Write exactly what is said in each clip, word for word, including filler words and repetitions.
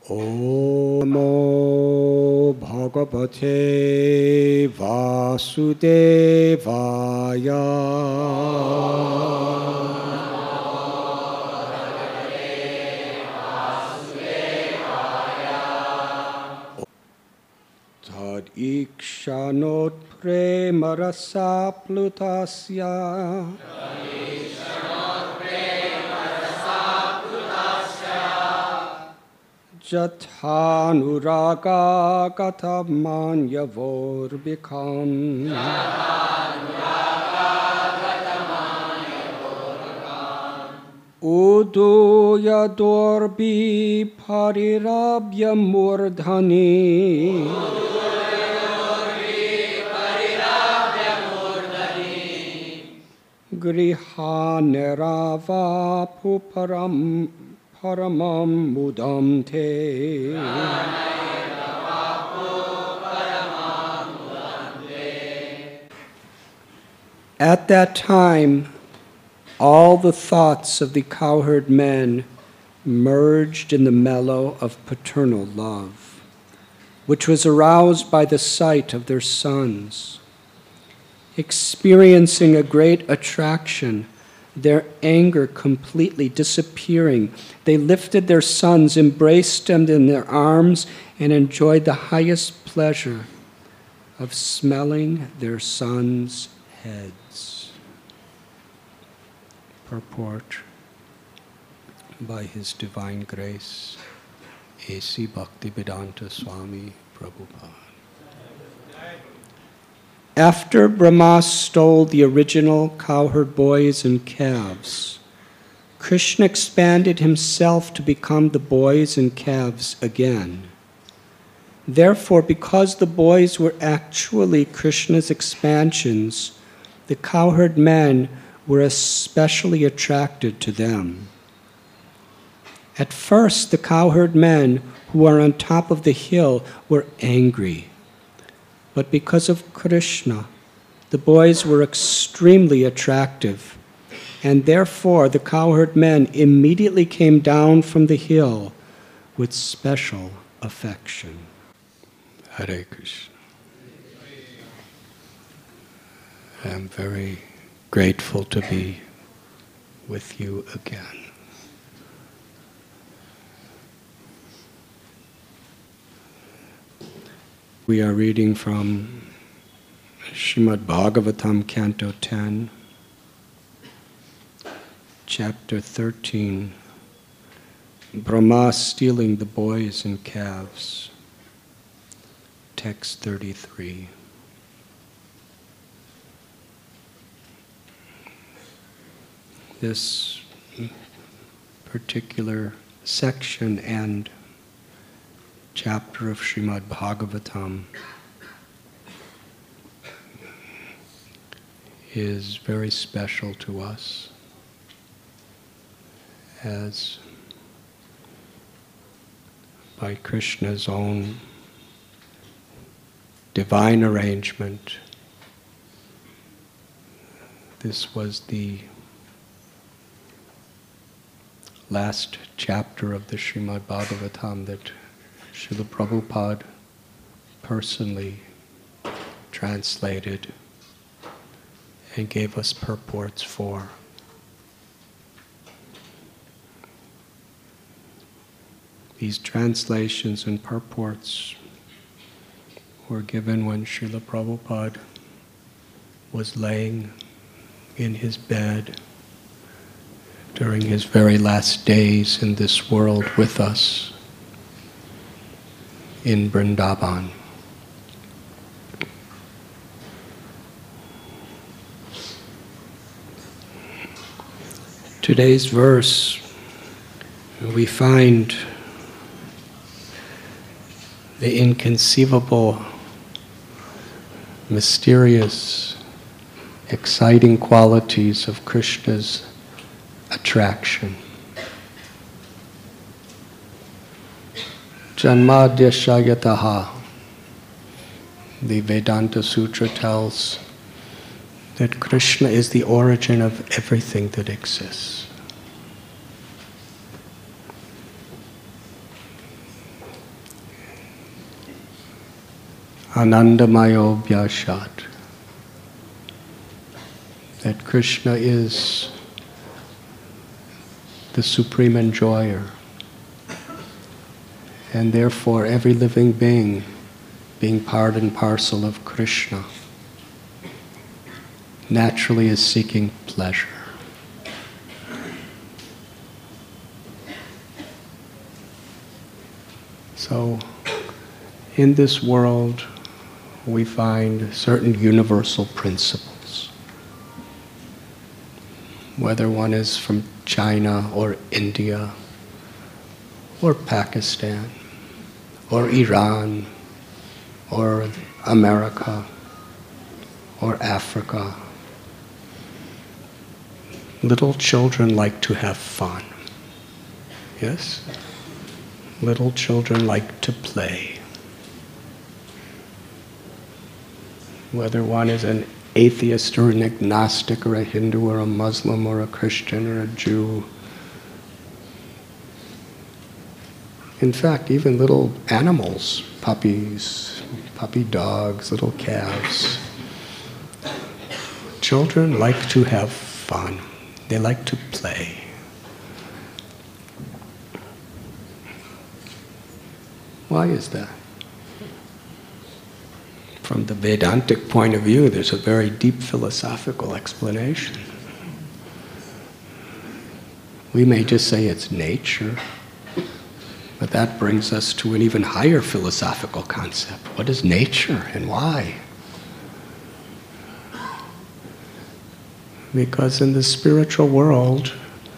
Om Namo Bhagavate Vasudevaya. Tad ikshanot premarasa plutasya. Jathanuraga gatamanyavor bikam. Udu yadorbi parirabhya murdhani. Grihanirava puparam paramam mudam te. At that time, all the thoughts of the cowherd men merged in the mellow of paternal love, which was aroused by the sight of their sons. Experiencing a great attraction, their anger completely disappearing, they lifted their sons, embraced them in their arms, and enjoyed the highest pleasure of smelling their sons' heads. Purport by His Divine Grace, A C Bhaktivedanta Swami Prabhupada. After Brahma stole the original cowherd boys and calves, Krishna expanded himself to become the boys and calves again. Therefore, because the boys were actually Krishna's expansions, the cowherd men were especially attracted to them. At first, the cowherd men who were on top of the hill were angry. But because of Krishna, the boys were extremely attractive, and therefore the cowherd men immediately came down from the hill with special affection. Hare Krishna. I am very grateful to be with you again. We are reading from Srimad Bhagavatam, Canto ten, Chapter thirteen, Brahma stealing the boys and calves, Text thirty-three. This particular section and chapter of Srimad Bhagavatam is very special to us, as by Krishna's own divine arrangement, this was the last chapter of the Srimad Bhagavatam that Srila Prabhupada personally translated and gave us purports for. These translations and purports were given when Srila Prabhupada was laying in his bed during his very last days in this world with us in Vrindavan. Today's verse, we find the inconceivable, mysterious, exciting qualities of Krishna's attraction. Janmadhyashayataha, the Vedanta Sutra tells that Krishna is the origin of everything that exists. Anandamayo Vyashat. That Krishna is the supreme enjoyer. And therefore every living being, being part and parcel of Krishna, naturally is seeking pleasure. So, in this world, we find certain universal principles. Whether one is from China or India or Pakistan or Iran or America or Africa, little children like to have fun. Yes? Little children like to play. Whether one is an atheist or an agnostic or a Hindu or a Muslim or a Christian or a Jew. In fact, even little animals, puppies, puppy dogs, little calves. Children like to have fun. They like to play. Why is that? From the Vedantic point of view, there's a very deep philosophical explanation. We may just say it's nature, but that brings us to an even higher philosophical concept. What is nature and why? Because in the spiritual world,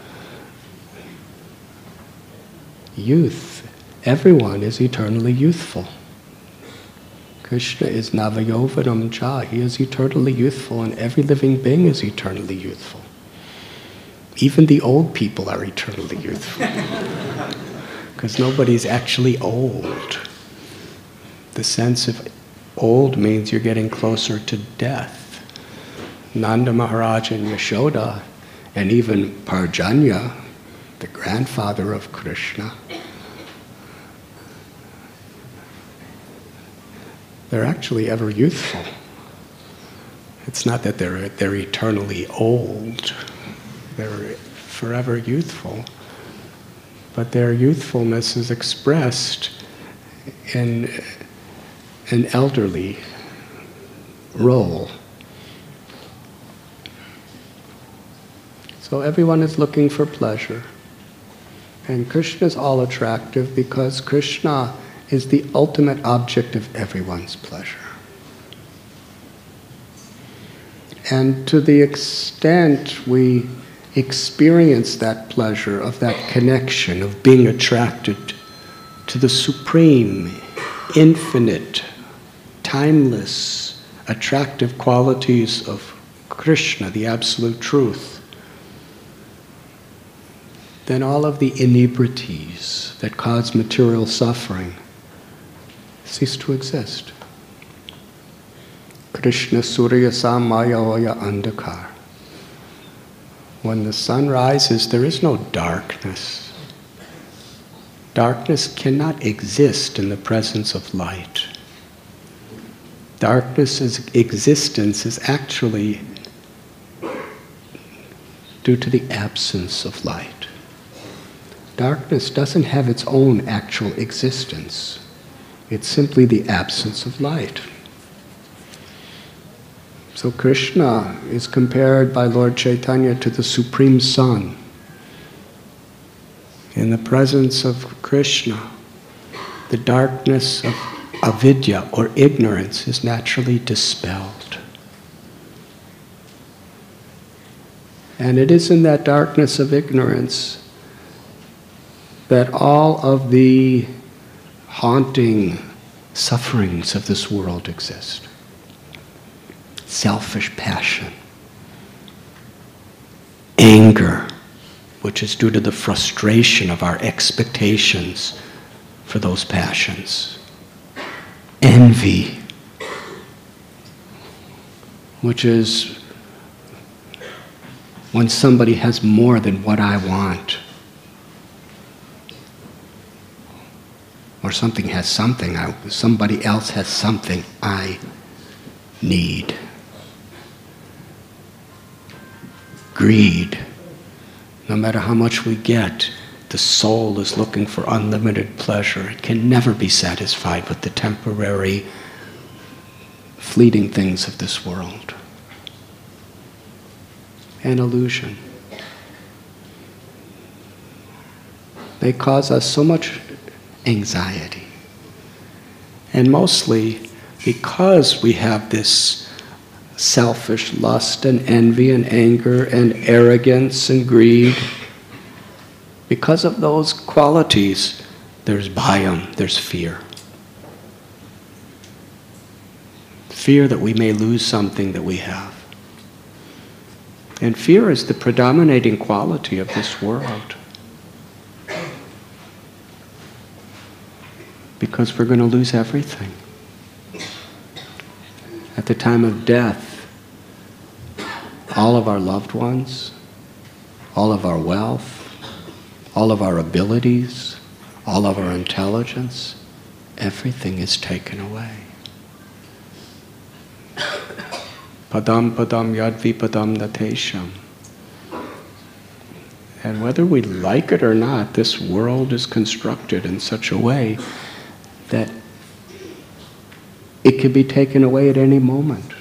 youth, everyone is eternally youthful. Krishna is Navayovanam Cha. He is eternally youthful, and every living being is eternally youthful. Even the old people are eternally youthful. Because nobody's actually old. The sense of old means you're getting closer to death. Nanda Maharaj and Yashoda, and even Parjanya, the grandfather of Krishna, they're actually ever youthful. It's not that they're, they're eternally old. They're forever youthful. But their youthfulness is expressed in an elderly role. So everyone is looking for pleasure. And Krishna is all attractive because Krishna is the ultimate object of everyone's pleasure. And to the extent we experience that pleasure of that connection, of being attracted to the supreme, infinite, timeless, attractive qualities of Krishna, the absolute truth, then all of the inebrities that cause material suffering cease to exist. Krishna Surya Samaya Oya Andhakar. When the sun rises, there is no darkness. Darkness cannot exist in the presence of light. Darkness's existence is actually due to the absence of light. Darkness doesn't have its own actual existence. It's simply the absence of light. So Krishna is compared by Lord Chaitanya to the Supreme Sun. In the presence of Krishna, the darkness of avidya or ignorance is naturally dispelled. And it is in that darkness of ignorance that all of the haunting sufferings of this world exist. Selfish passion, anger, which is due to the frustration of our expectations for those passions, envy, which is when somebody has more than what I want. or something has something, I, somebody else has something I need. Greed. No matter how much we get, the soul is looking for unlimited pleasure. It can never be satisfied with the temporary, fleeting things of this world. An illusion. They cause us so much anxiety. And mostly because we have this selfish lust and envy and anger and arrogance and greed, because of those qualities, there's bhayam, there's fear. Fear that we may lose something that we have. And fear is the predominating quality of this world. Because we're going to lose everything. At the time of death, all of our loved ones, all of our wealth, all of our abilities, all of our intelligence, everything is taken away. Padam padam yadvi padam natesham. And whether we like it or not, this world is constructed in such a way that it could be taken away at any moment.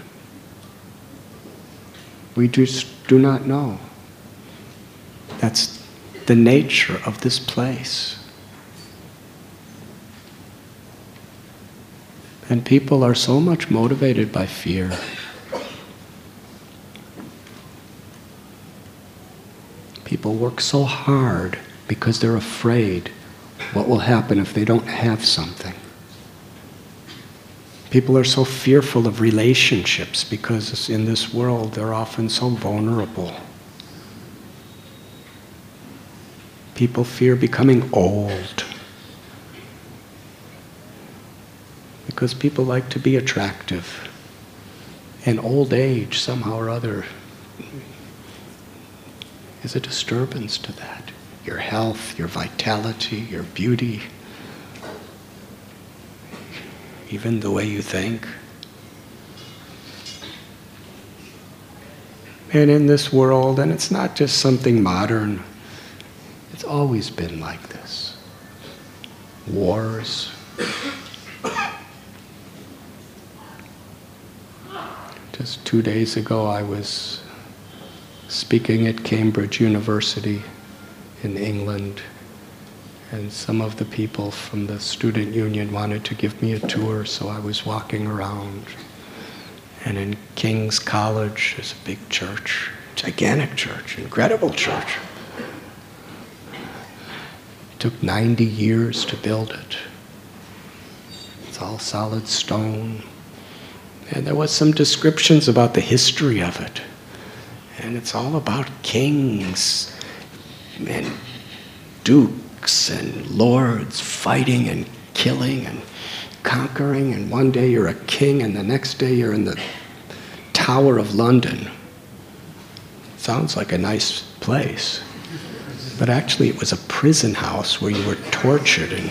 We just do not know. That's the nature of this place. And people are so much motivated by fear. People work so hard because they're afraid what will happen if they don't have something. People are so fearful of relationships because in this world they're often so vulnerable. People fear becoming old because people like to be attractive. And old age, somehow or other, is a disturbance to that. Your health, your vitality, your beauty, even the way you think. And in this world, and it's not just something modern, it's always been like this. Wars. Just two days ago I was speaking at Cambridge University in England, and some of the people from the student union wanted to give me a tour, so I was walking around. And in King's College, there's a big church, gigantic church, incredible church. It took ninety years to build it. It's all solid stone. And there was some descriptions about the history of it. And it's all about kings and dukes and lords fighting and killing and conquering, and one day you're a king and the next day you're in the Tower of London. Sounds like a nice place. But actually it was a prison house where you were tortured, and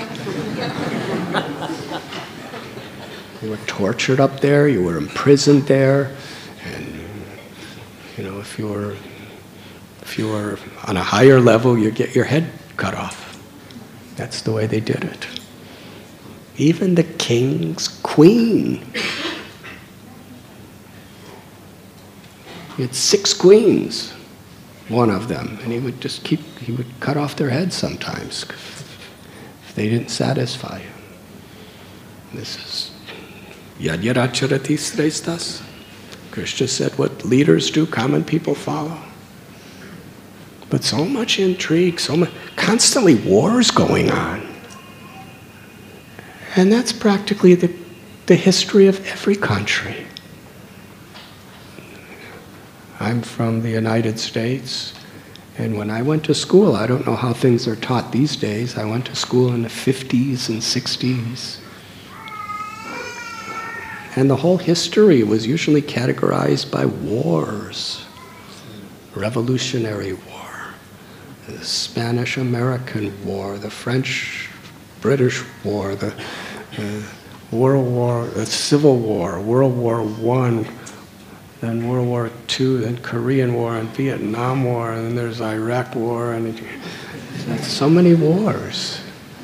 you were tortured up there, you were imprisoned there, and you know, if you were if you were on a higher level, you get your head cut off. That's the way they did it. Even the king's queen. He had six queens, one of them, and he would just keep, he would cut off their heads sometimes if they didn't satisfy him. This is Yadyaracharati Srestas. Krishna said, what leaders do, common people follow. But so much intrigue, so much, constantly wars going on. And that's practically the, the history of every country. I'm from the United States, and when I went to school, I don't know how things are taught these days. I went to school in the fifties and sixties. And the whole history was usually categorized by wars. Revolutionary War, the Spanish-American War, the French British War, the uh, World War, the Civil War, World War One, then World War Two, then Korean War, and Vietnam War, and then there's Iraq War, and it, so many wars.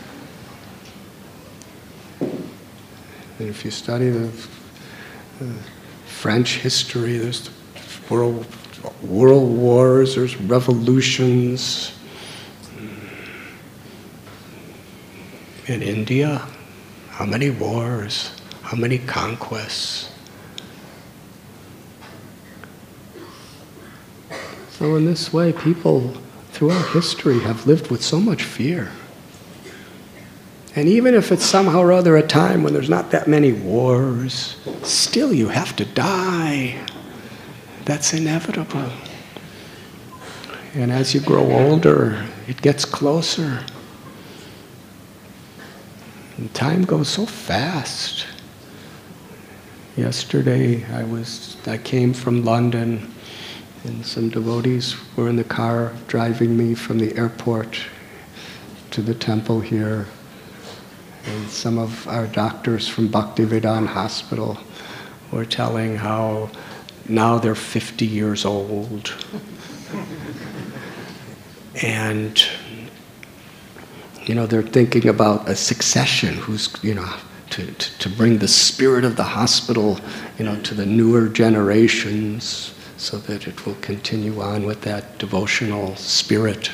And if you study the uh, French history, there's world world wars, there's revolutions. In India, how many wars, how many conquests. So in this way, people throughout history have lived with so much fear. And even if it's somehow or other a time when there's not that many wars, still you have to die. That's inevitable. And as you grow older, it gets closer. And time goes so fast. Yesterday, I was I came from London, and some devotees were in the car driving me from the airport to the temple here. And some of our doctors from Bhaktivedanta Hospital were telling how now they're fifty years old. And, you know, they're thinking about a succession who's, you know, to, to, to bring the spirit of the hospital, you know, to the newer generations so that it will continue on with that devotional spirit.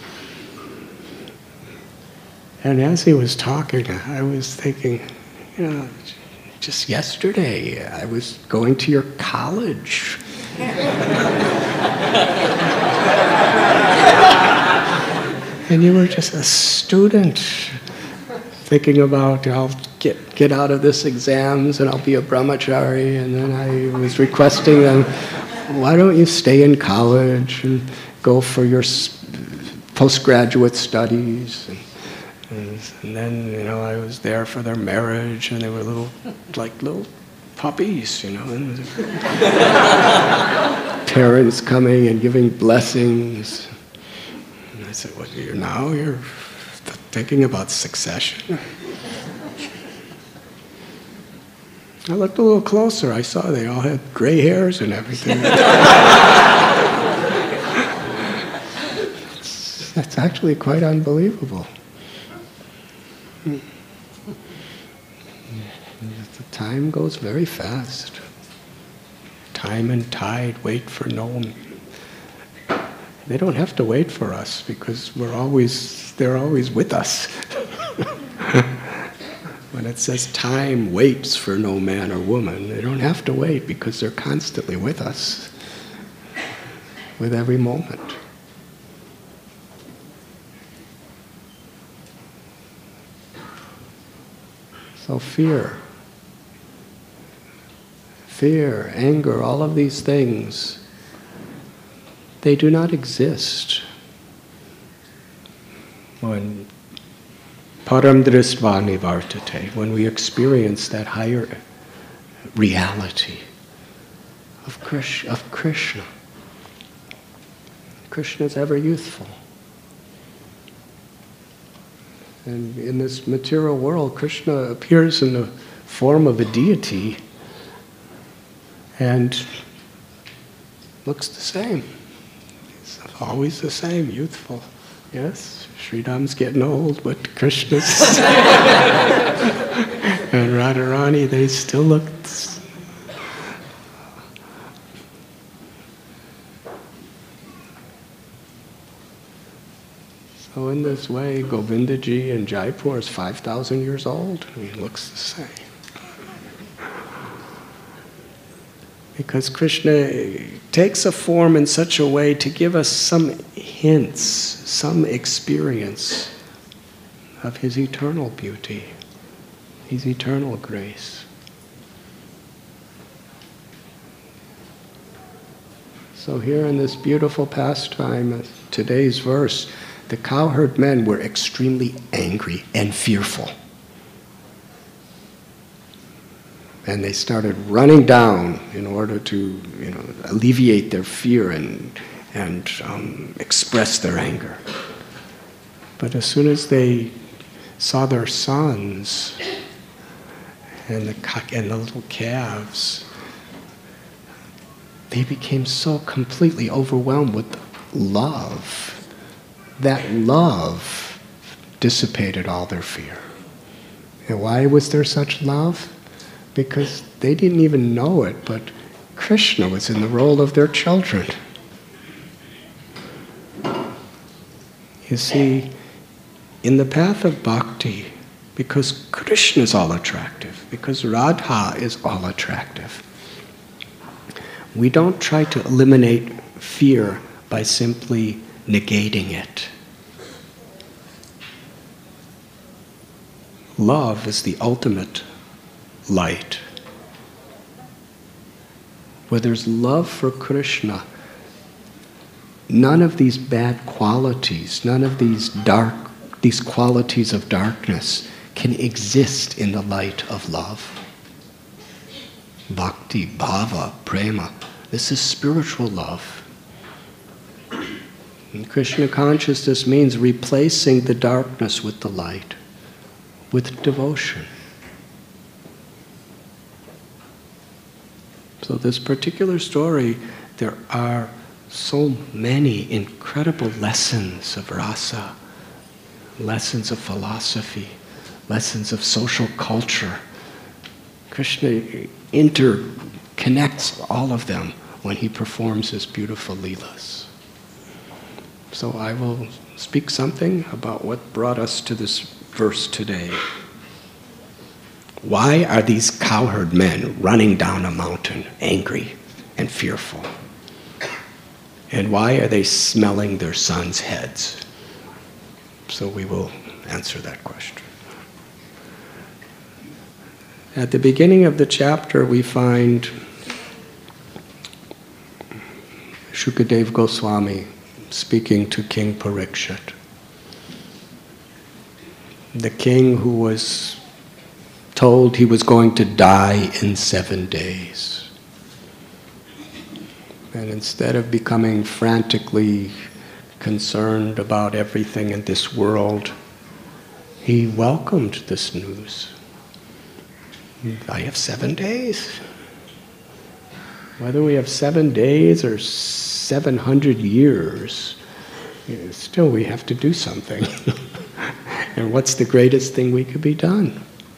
And as he was talking, I was thinking, you know, just yesterday I was going to your college. And you were just a student thinking about, I'll get, get out of this exams and I'll be a brahmachari. And then I was requesting them, why don't you stay in college and go for your postgraduate studies? And, And then, you know, I was there for their marriage, and they were little, like little puppies, you know, and parents coming and giving blessings. And I said, "What? You're now you're thinking about succession?" I looked a little closer. I saw they all had gray hairs and everything. That's actually quite unbelievable. The time goes very fast. Time and tide wait for no one. They don't have to wait for us because we're always, they're always with us. When it says time waits for no man or woman, they don't have to wait because they're constantly with us, with every moment. So fear, fear, anger, all of these things, they do not exist when param dristva nivartate, when we experience that higher reality of Krishna. Of Krishna. Krishna is ever youthful. And in this material world, Krishna appears in the form of a deity and looks the same. He's always the same, youthful. Yes, Sri Ram's getting old, but Krishna's and Radharani, they still look. So in this way, Govindaji in Jaipur is five thousand years old. He looks the same. Because Krishna takes a form in such a way to give us some hints, some experience of his eternal beauty, his eternal grace. So here in this beautiful pastime, today's verse, the cowherd men were extremely angry and fearful. And they started running down in order to, you know, alleviate their fear and, and um, express their anger. But as soon as they saw their sons and the, and the little calves, they became so completely overwhelmed with love. That love dissipated all their fear. And why was there such love? Because they didn't even know it, but Krishna was in the role of their children. You see, in the path of bhakti, because Krishna is all attractive, because Radha is all attractive, we don't try to eliminate fear by simply negating it. Love is the ultimate light. Where there's love for Krishna, none of these bad qualities, none of these dark, these qualities of darkness can exist in the light of love. Bhakti, bhava, prema, this is spiritual love. And Krishna consciousness means replacing the darkness with the light, with devotion. So this particular story, there are so many incredible lessons of rasa, lessons of philosophy, lessons of social culture. Krishna interconnects all of them when he performs his beautiful leelas. So I will speak something about what brought us to this verse today. Why are these cowherd men running down a mountain, angry and fearful? And why are they smelling their sons' heads? So we will answer that question. At the beginning of the chapter, we find Shukadeva Goswami speaking to King Parikshit, the king who was told he was going to die in seven days. And instead of becoming frantically concerned about everything in this world, he welcomed this news. I have seven days. Whether we have seven days or seven hundred years, still we have to do something. And what's the greatest thing we could be done?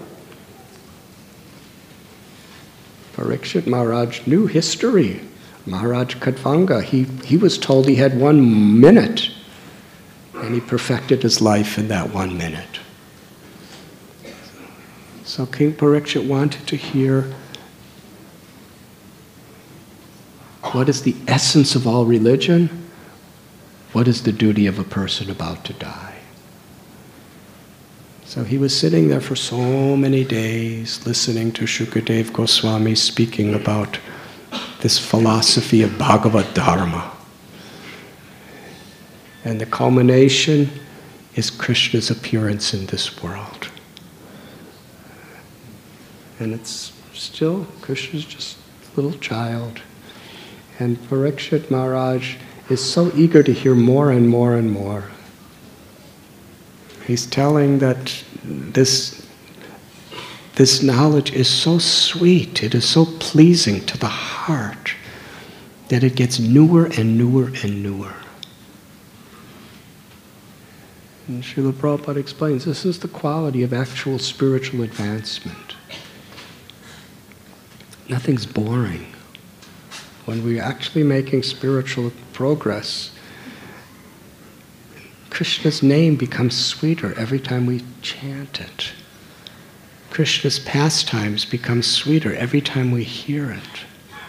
Parikshit Maharaj knew history. Maharaj Kadvanga, he, he was told he had one minute, and he perfected his life in that one minute. So King Parikshit wanted to hear what is the essence of all religion, what is the duty of a person about to die. So he was sitting there for so many days, listening to Shukadeva Goswami speaking about this philosophy of Bhagavad Dharma. And the culmination is Krishna's appearance in this world. And it's still, Krishna's just a little child. And Parikshit Maharaj is so eager to hear more and more and more. He's telling that this, this knowledge is so sweet, it is so pleasing to the heart, that it gets newer and newer and newer. And Srila Prabhupada explains, this is the quality of actual spiritual advancement. Nothing's boring. When we're actually making spiritual progress, Krishna's name becomes sweeter every time we chant it. Krishna's pastimes become sweeter every time we hear it.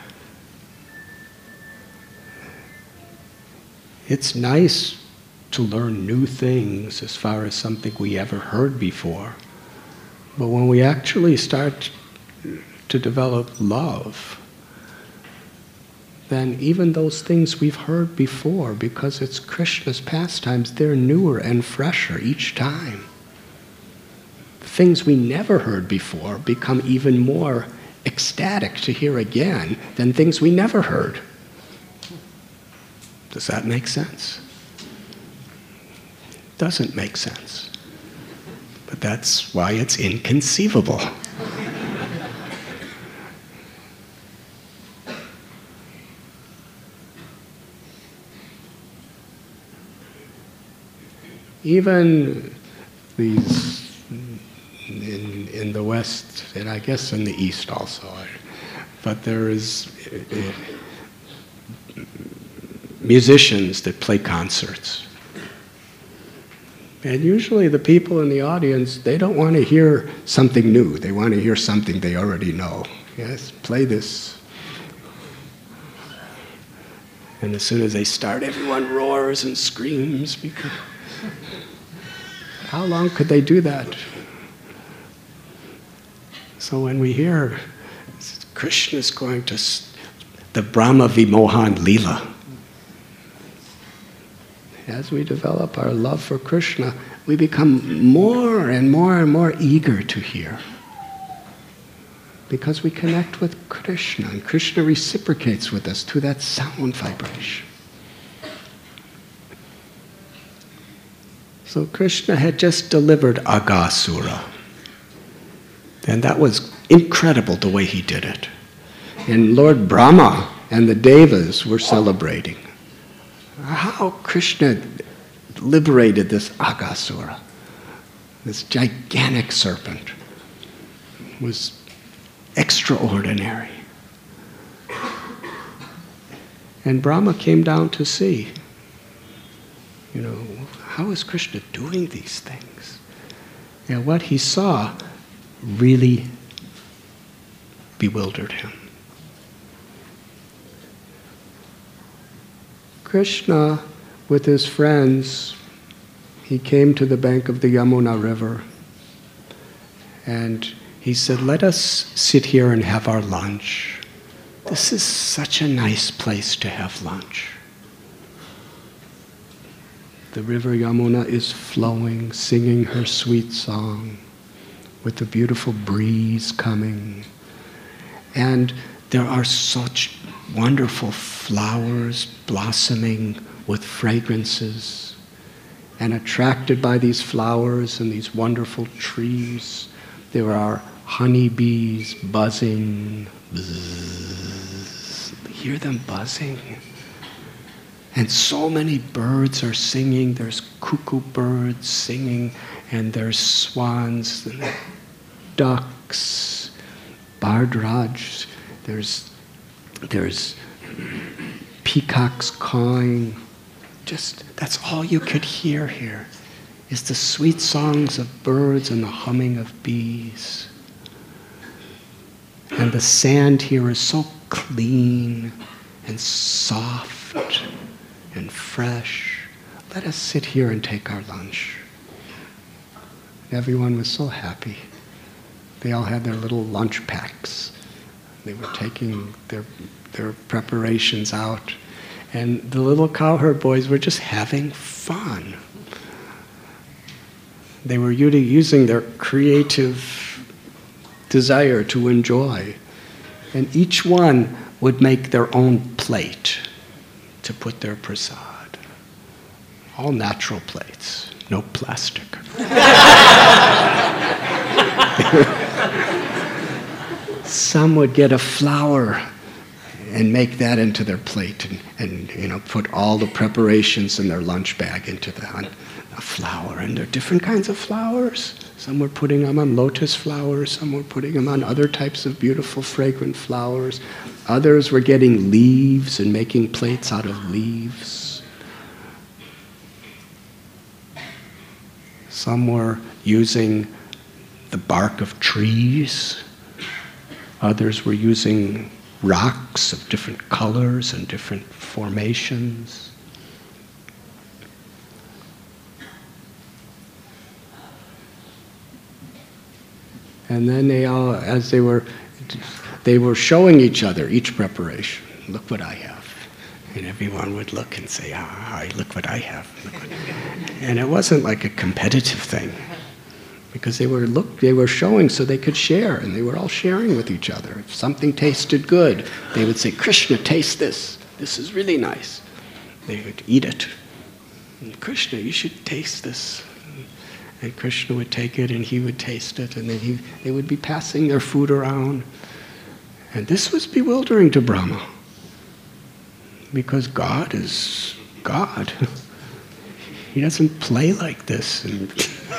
It's nice to learn new things as far as something we ever heard before. But when we actually start to develop love, then even those things we've heard before, because it's Krishna's pastimes, they're newer and fresher each time. Things we never heard before become even more ecstatic to hear again than things we never heard. Does that make sense? Doesn't make sense. But that's why it's inconceivable. Even these in, in the West, and I guess in the East also, but there is uh, musicians that play concerts. And usually the people in the audience, they don't want to hear something new. They want to hear something they already know. Yes, play this. And as soon as they start, everyone roars and screams. Because how long could they do that? So when we hear Krishna's going to the Brahma Vimohan Leela, as we develop our love for Krishna, we become more and more and more eager to hear. Because we connect with Krishna, and Krishna reciprocates with us through that sound vibration. So Krishna had just delivered Aghasura. And that was incredible the way he did it. And Lord Brahma and the Devas were celebrating how Krishna liberated this Aghasura, this gigantic serpent. It was extraordinary. And Brahma came down to see, you know, how is Krishna doing these things? And what he saw really bewildered him. Krishna, with his friends, he came to the bank of the Yamuna River, and he said, let us sit here and have our lunch. This is such a nice place to have lunch. The river Yamuna is flowing, singing her sweet song, with the beautiful breeze coming. And there are such wonderful flowers blossoming with fragrances. And attracted by these flowers and these wonderful trees, there are honeybees buzzing. Buzz. Hear them buzzing. And so many birds are singing. There's cuckoo birds singing, and there's swans, and ducks, bardraj. There's, there's peacocks cawing. Just, that's all you could hear here, is the sweet songs of birds and the humming of bees. And the sand here is so clean and soft and fresh. Let us sit here and take our lunch. Everyone was so happy. They all had their little lunch packs. They were taking their, their preparations out. And the little cowherd boys were just having fun. They were using their creative desire to enjoy. And each one would make their own plate to put their prasad. All natural plates, no plastic. Some would get a flower and make that into their plate, and, and you know, put all the preparations in their lunch bag into the a flower. And there are different kinds of flowers. Some were putting them on lotus flowers, some were putting them on other types of beautiful fragrant flowers. Others were getting leaves and making plates out of leaves. Some were using the bark of trees. Others were using rocks of different colors and different formations. And then they all, as they were, they were showing each other each preparation. Look what I have. And everyone would look and say, ah, look what I have. Look what... And it wasn't like a competitive thing, because they were look, they were showing so they could share, and they were all sharing with each other. If something tasted good, they would say, Krishna, taste this. This is really nice. They would eat it. And, Krishna, you should taste this. And Krishna would take it and he would taste it, and then he, they would be passing their food around. And this was bewildering to Brahma, because God is God. He doesn't play like this in,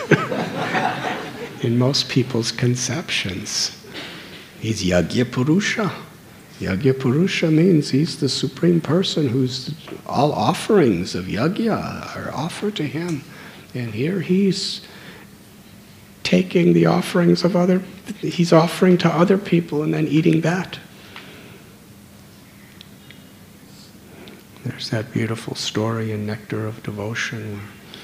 in most people's conceptions. He's Yajna Purusha. Yajna Purusha means he's the supreme person whose all offerings of yajna are offered to him. And here he's taking the offerings of other, he's offering to other people and then eating that. There's that beautiful story in Nectar of Devotion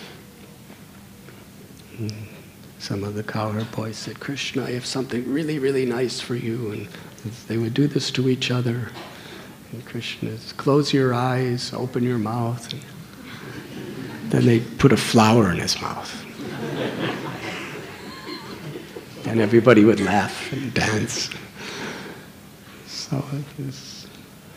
where some of the cowherd boys said, Krishna, I have something really, really nice for you. And they would do this to each other. And Krishna says, close your eyes, open your mouth. And then they put a flower in his mouth. And everybody would laugh and dance. So it was,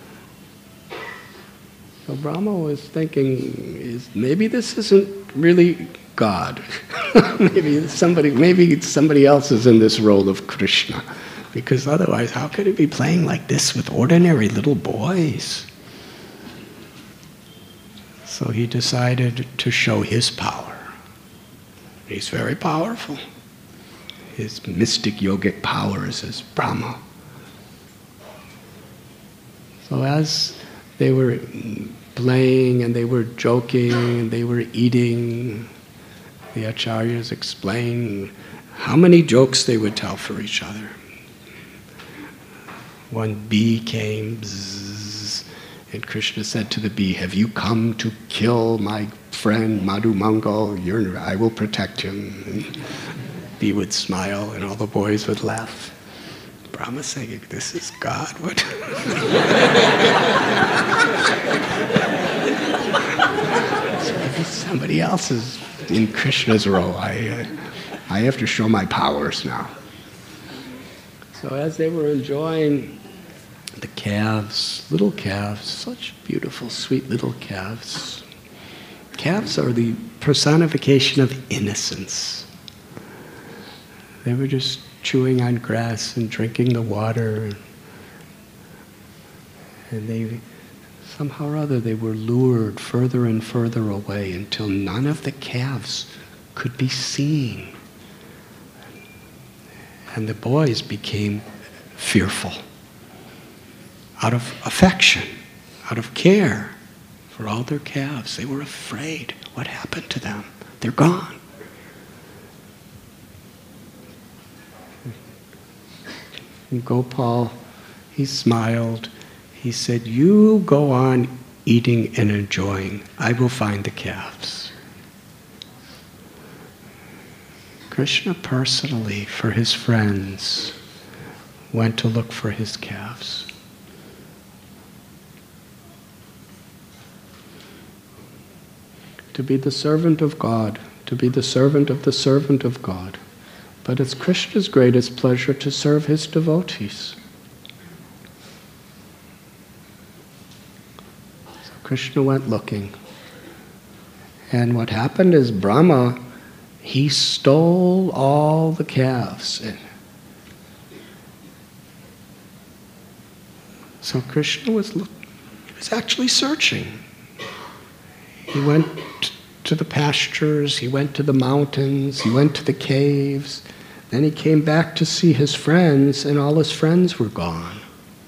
so Brahma was thinking, is maybe this isn't really God. maybe somebody, maybe somebody else is in this role of Krishna, because otherwise, how could he be playing like this with ordinary little boys? So he decided to show his power. He's very powerful. His mystic yogic powers as Brahma. So as they were playing and they were joking and they were eating, the acharyas explained how many jokes they would tell for each other. One bee came, bzzz, and Krishna said to the bee, have you come to kill my friend Madhu Mangal? You're, I will protect him. And the bee would smile and all the boys would laugh. Brahma saying, this is God? What? Somebody else is in Krishna's role. I, uh, I have to show my powers now. So as they were enjoying the calves, little calves, such beautiful, sweet little calves. Calves are the personification of innocence. They were just chewing on grass and drinking the water. And they, somehow or other, they were lured further and further away until none of the calves could be seen. And the boys became fearful. Out of affection, out of care for all their calves. They were afraid. What happened to them? They're gone. And Gopal, he smiled. He said, you go on eating and enjoying. I will find the calves. Krishna personally, for his friends, went to look for his calves. To be the servant of God, to be the servant of the servant of God. But it's Krishna's greatest pleasure to serve his devotees. So Krishna went looking. And what happened is Brahma, he stole all the calves. So Krishna was, look, he was actually searching. He went to the pastures, he went to the mountains, he went to the caves. Then he came back to see his friends, and all his friends were gone.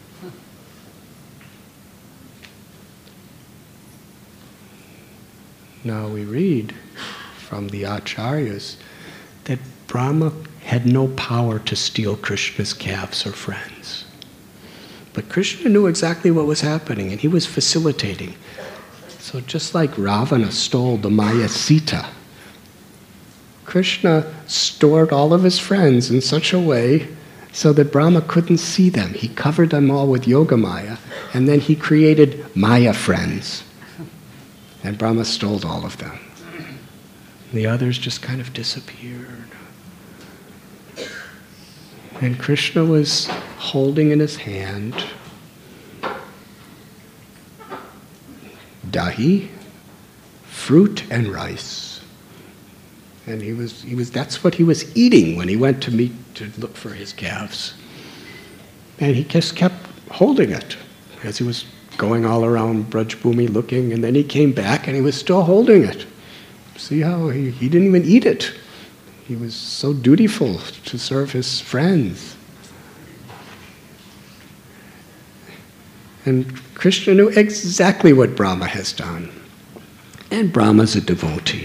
Now we read from the acharyas that Brahma had no power to steal Krishna's calves or friends. But Krishna knew exactly what was happening, and he was facilitating. So just like Ravana stole the Maya Sita, Krishna stored all of his friends in such a way so that Brahma couldn't see them. He covered them all with Yoga Maya, and then he created Maya friends. And Brahma stole all of them. The others just kind of disappeared. And Krishna was holding in his hand dahi, fruit and rice. And he was, he was, that's what he was eating when he went to meet, to look for his calves. And he just kept holding it as he was going all around Brajbhumi looking, and then he came back and he was still holding it. See how he, he didn't even eat it. He was so dutiful to serve his friends. And Krishna knew exactly what Brahma has done. And Brahma's a devotee.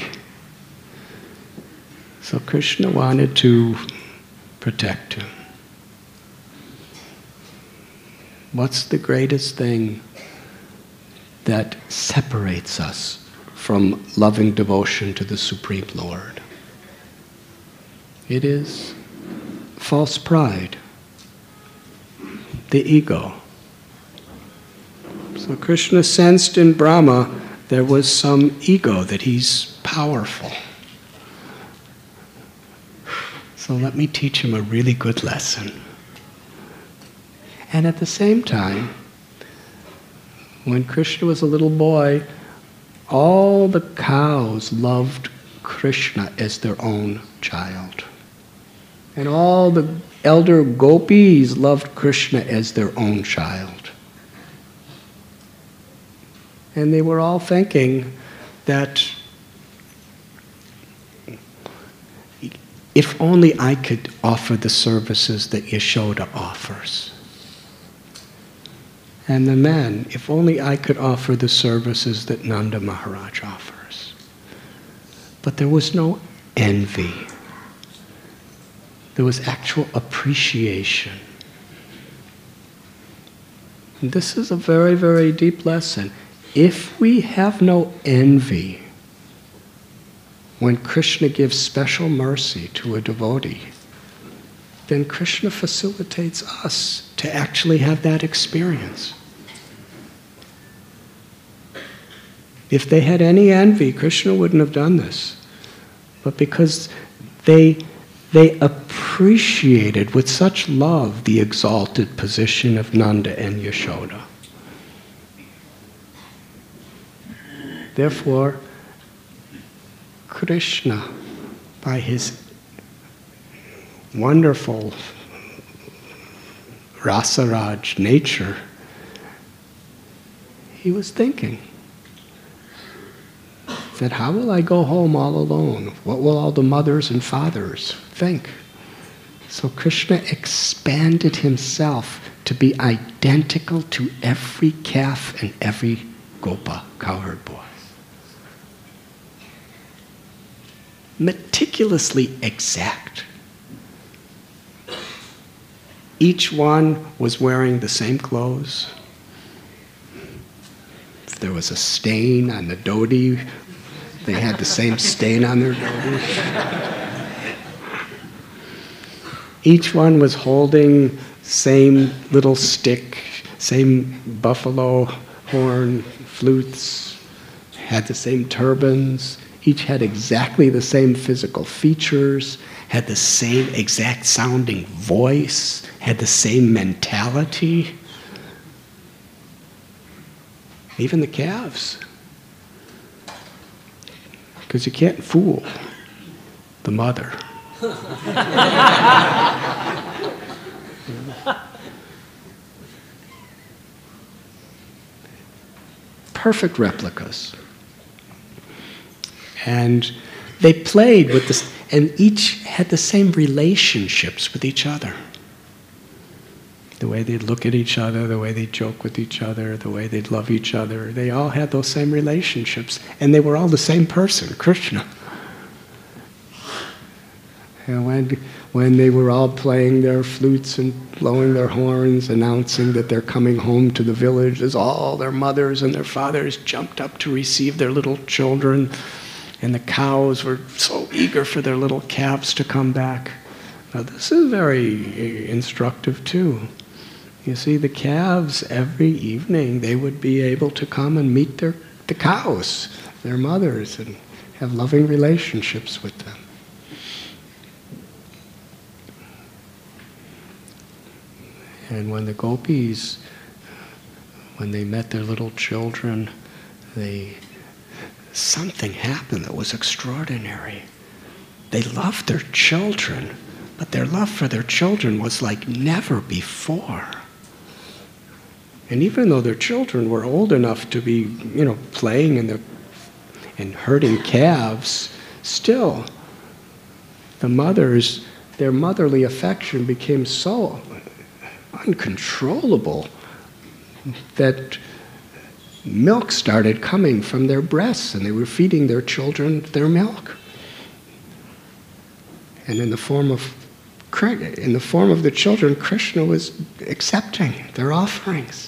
So Krishna wanted to protect him. What's the greatest thing that separates us from loving devotion to the Supreme Lord? It is false pride, the ego. So Krishna sensed in Brahma there was some ego, that he's powerful. So let me teach him a really good lesson. And at the same time, when Krishna was a little boy, all the cows loved Krishna as their own child. And all the elder gopis loved Krishna as their own child. And they were all thinking that if only I could offer the services that Yashoda offers. And the men, if only I could offer the services that Nanda Maharaj offers. But there was no envy. There was actual appreciation. And this is a very, very deep lesson. If we have no envy, when Krishna gives special mercy to a devotee, then Krishna facilitates us to actually have that experience. If they had any envy, Krishna wouldn't have done this. But because they, they appreciated with such love the exalted position of Nanda and Yashoda. Therefore, Krishna, by his wonderful Rasaraj nature, he was thinking that how will I go home all alone? What will all the mothers and fathers think? So Krishna expanded himself to be identical to every calf and every gopa, cowherd boy. Meticulously exact. Each one was wearing the same clothes. If there was a stain on the dhoti, they had the same stain on their dhoti. Each one was holding same little stick, same buffalo horn flutes, had the same turbans. Each had exactly the same physical features, had the same exact sounding voice, had the same mentality. Even the calves. Because you can't fool the mother. Perfect replicas. And they played with this, and each had the same relationships with each other. The way they'd look at each other, the way they'd joke with each other, the way they'd love each other. They all had those same relationships, and they were all the same person, Krishna. And when, when they were all playing their flutes and blowing their horns, announcing that they're coming home to the village, as all their mothers and their fathers jumped up to receive their little children, and the cows were so eager for their little calves to come back. Now this is very instructive too. You see, the calves, every evening, they would be able to come and meet their, the cows, their mothers, and have loving relationships with them. And when the gopis, when they met their little children, they something happened that was extraordinary. they loved their children, but their love for their children was like never before. And even though their children were old enough to be, you know, playing in the and herding calves, still, the mothers, their motherly affection became so uncontrollable that milk started coming from their breasts, and they were feeding their children their milk. And in the form of in the form of the children, Krishna was accepting their offerings.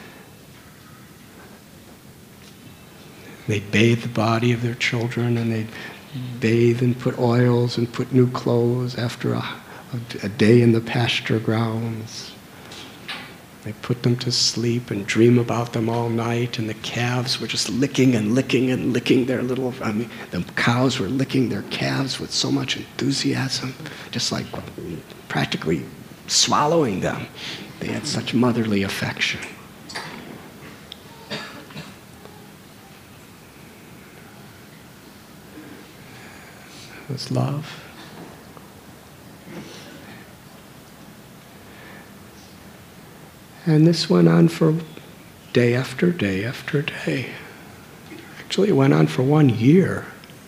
They'd bathe the body of their children, and they'd bathe and put oils and put new clothes after a, a day in the pasture grounds. They put them to sleep and dream about them all night, and the calves were just licking and licking and licking their little, I mean, the cows were licking their calves with so much enthusiasm, just like practically swallowing them. They had such motherly affection. It was love. And this went on for day after day after day. Actually, it went on for one year.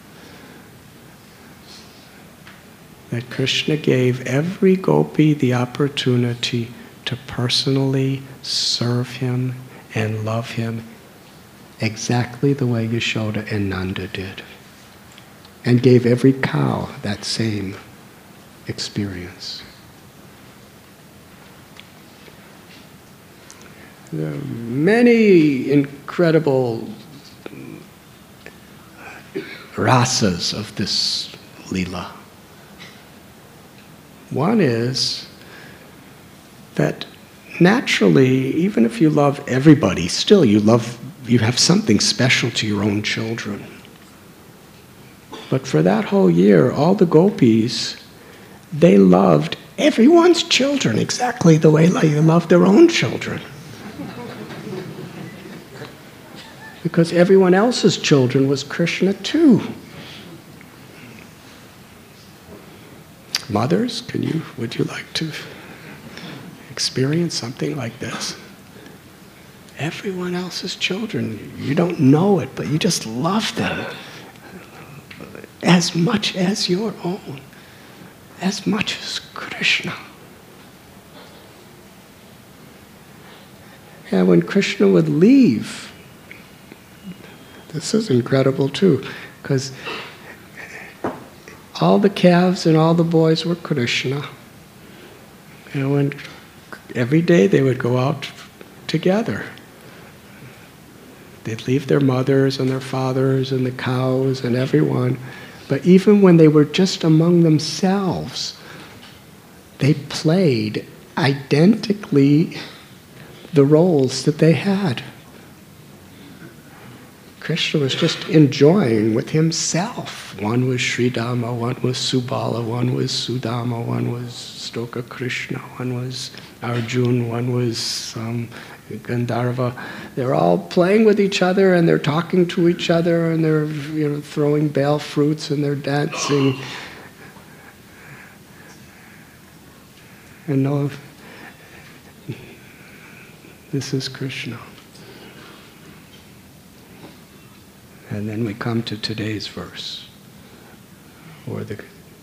That Krishna gave every gopi the opportunity to personally serve him and love him exactly the way Yashoda and Nanda did. And gave every cow that same experience. There are many incredible rasas of this lila. One is that naturally, even if you love everybody, still you love, you have something special to your own children. But for that whole year, all the gopis, they loved everyone's children exactly the way they loved their own children. Because everyone else's children was Krishna too. Mothers, can you, would you like to experience something like this? Everyone else's children, you don't know it, but you just love them as much as your own, as much as Krishna. And when Krishna would leave, this is incredible too, because all the calves and all the boys were Krishna. And when every day they would go out together. They'd leave their mothers and their fathers and the cows and everyone. But even when they were just among themselves, they played identically the roles that they had. Krishna was just enjoying with himself. One was Sridhama, one was Subala, one was Sudama, one was Stoka Krishna, one was Arjuna, one was um, Gandharva. They're all playing with each other, and they're talking to each other, and they're, you know, throwing bale fruits, and they're dancing. And no, this is Krishna. And then we come to today's verse, where the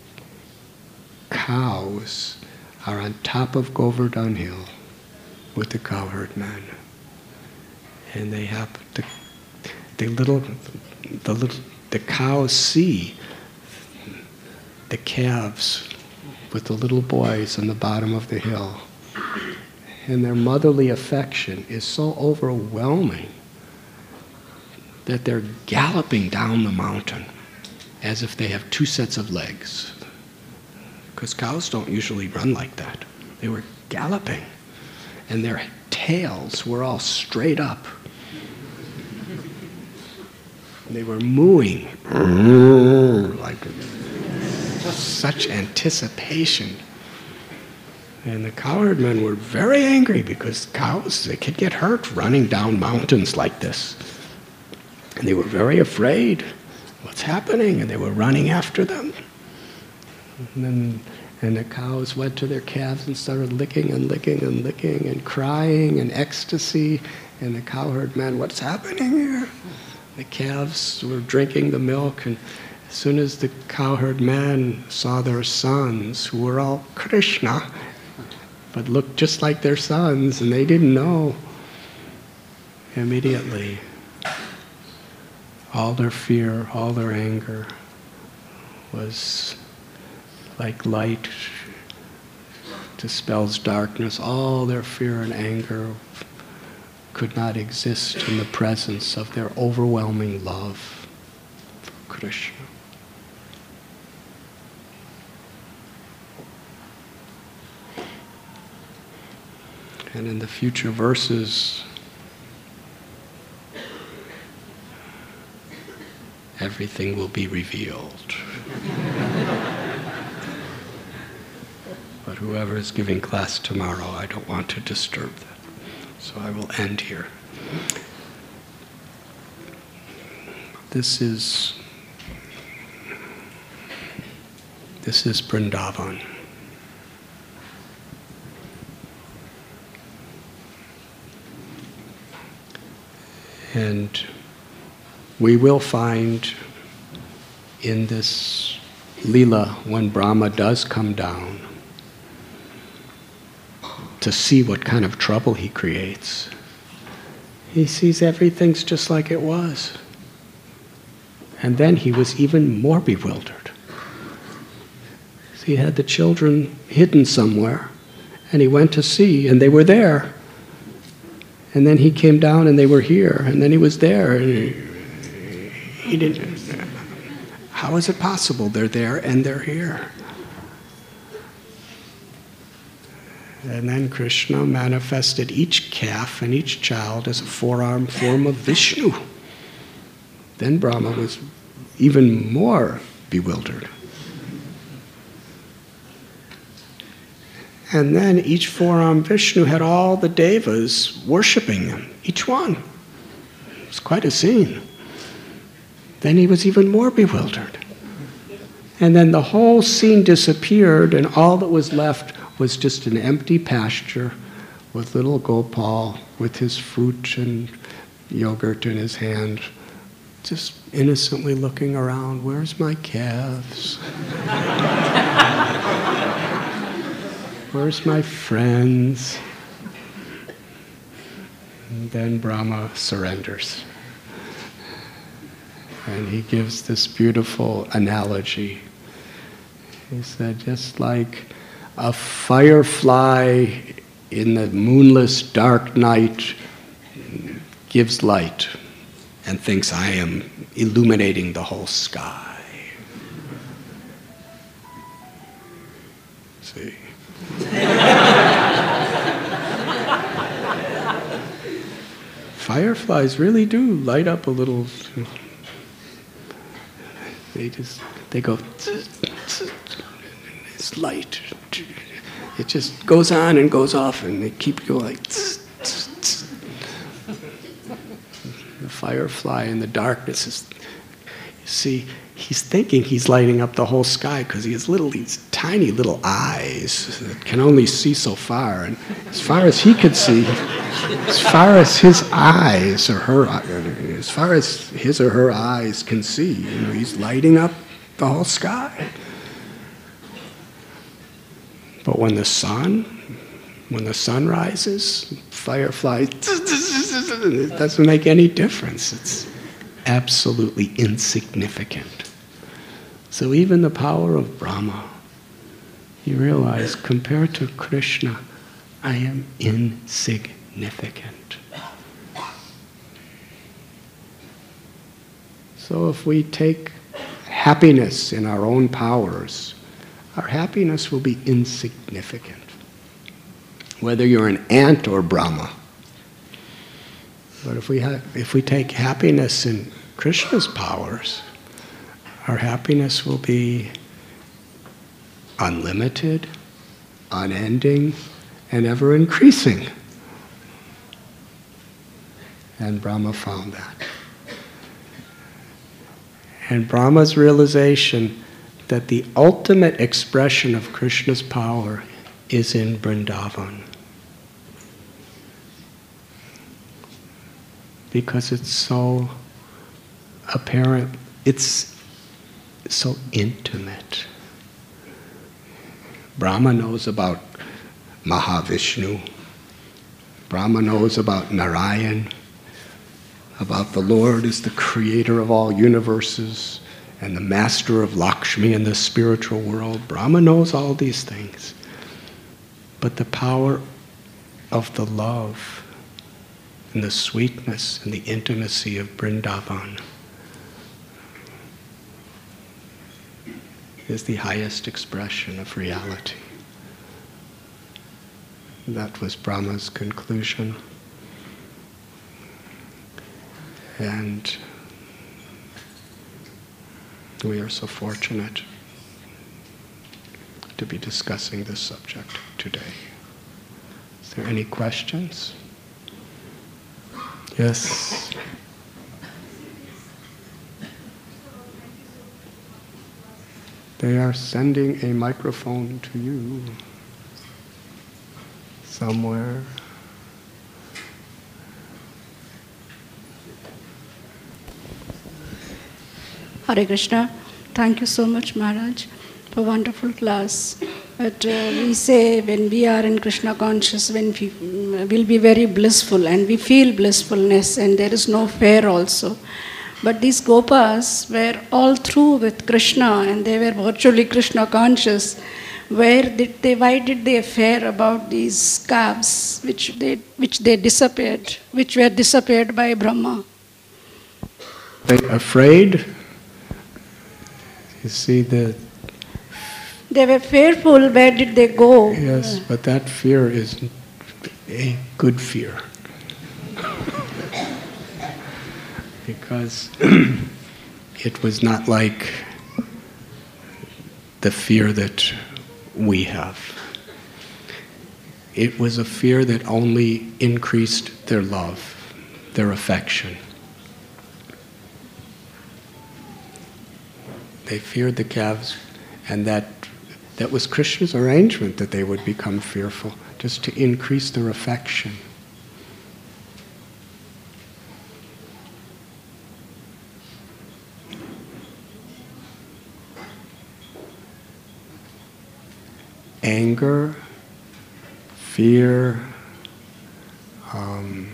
cows are on top of Govardhan Hill with the cowherd man, and they have the, the little, the little, the cows see the calves with the little boys on the bottom of the hill, and their motherly affection is so overwhelming that they're galloping down the mountain as if they have two sets of legs. Because cows don't usually run like that. They were galloping, and their tails were all straight up. They were mooing, like such anticipation. And the cowherdmen were very angry because cows, they could get hurt running down mountains like this. And they were very afraid. What's happening? And they were running after them. And then and the cows went to their calves and started licking and licking and licking and crying and ecstasy. And the cowherd man, what's happening here? The calves were drinking the milk, and as soon as the cowherd man saw their sons, who were all Krishna, but looked just like their sons, and they didn't know, immediately all their fear, all their anger was like light dispels darkness. All their fear and anger could not exist in the presence of their overwhelming love for Krishna. And in the future verses, everything will be revealed. But whoever is giving class tomorrow, I don't want to disturb them. So I will end here. This is this is Vrindavan. And we will find in this Leela, when Brahma does come down to see what kind of trouble he creates, he sees everything's just like it was. And then he was even more bewildered. So he had the children hidden somewhere, and he went to see, and they were there. And then he came down, and they were here, and then he was there, and he, he didn't. How is it possible? They're there and they're here. And then Krishna manifested each calf and each child as a four-armed form of Vishnu. Then Brahma was even more bewildered. And then each four-armed Vishnu had all the devas worshipping him, each one. It was quite a scene. Then he was even more bewildered. And then the whole scene disappeared, and all that was left was just an empty pasture with little Gopal with his fruit and yogurt in his hand, just innocently looking around. Where's my calves? Where's my friends? And then Brahma surrenders. And he gives this beautiful analogy. He said, just like a firefly in the moonless dark night gives light and thinks, I am illuminating the whole sky. See? Fireflies really do light up a little. They just, they go, it's light. It just goes on and goes off, and they keep going like, the firefly in the darkness is, you see, he's thinking he's lighting up the whole sky because he has little, these tiny little eyes that can only see so far. And as far as he could see, as far as his eyes or her, as far as his or her eyes can see, you know, he's lighting up the whole sky. But when the sun, when the sun rises, firefly, it doesn't make any difference. It's absolutely insignificant. So even the power of Brahma, you realize, compared to Krishna, I am insignificant. So if we take happiness in our own powers, our happiness will be insignificant. Whether you're an ant or Brahma. But if we, ha- if we take happiness in Krishna's powers, our happiness will be unlimited, unending, and ever increasing. And Brahma found that. And Brahma's realization that the ultimate expression of Krishna's power is in Vrindavan. Because it's so apparent, it's so intimate. Brahma knows about Mahavishnu. Brahma knows about Narayan, about the Lord as the creator of all universes and the master of Lakshmi in the spiritual world. Brahma knows all these things. But the power of the love and the sweetness and the intimacy of Vrindavan is the highest expression of reality. That was Brahma's conclusion. And we are so fortunate to be discussing this subject today. Is there any questions? Yes. They are sending a microphone to you somewhere. Hare Krishna. Thank you so much, Maharaj, for a wonderful class. But uh, we say when we are in Krishna conscious, when we will be very blissful and we feel blissfulness and there is no fear also. But these Gopas were all through with Krishna and they were virtually Krishna conscious. Where did they, why did they fear about these calves which they, which they disappeared, which were disappeared by Brahma? They afraid? You see the... They were fearful, where did they go? Yes, but that fear is a good fear. Because it was not like the fear that we have. It was a fear that only increased their love, their affection. They feared the calves, and that that was Krishna's arrangement, that they would become fearful, just to increase their affection. Anger, fear, um,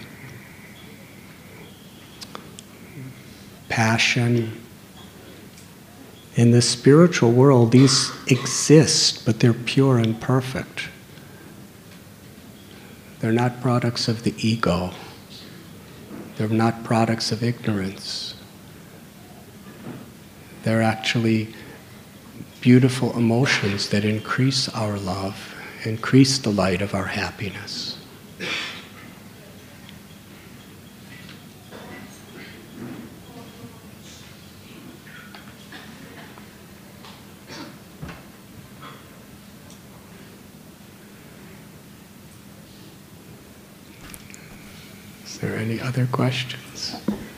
passion. In the spiritual world, these exist, but they're pure and perfect. They're not products of the ego. They're not products of ignorance. They're actually beautiful emotions that increase our love, increase the light of our happiness. Is there any other questions?